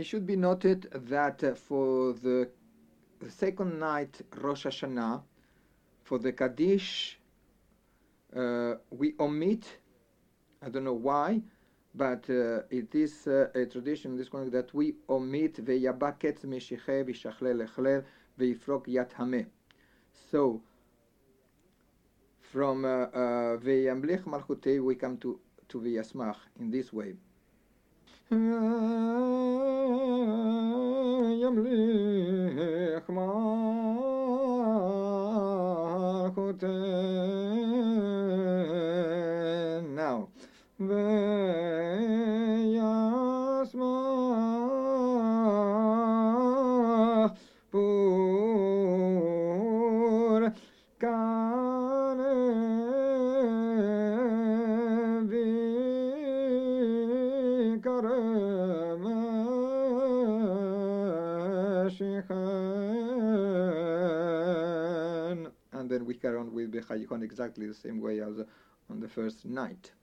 It should be noted that for the second night Rosh Hashanah, for the Kaddish, we omit, I don't know why, but it is a tradition in this context that we omit Ve'yaba ketz meshiche v'shachlel echlel ve'yifrok yat hameh. So from Ve'yamlich malchutei we come to Ve'yasmach in this way. Yamlich malchutei. Now Ve'yasmach pur kane v'karem meshichen. And then we carry on with Bechayikon exactly the same way as on the first night.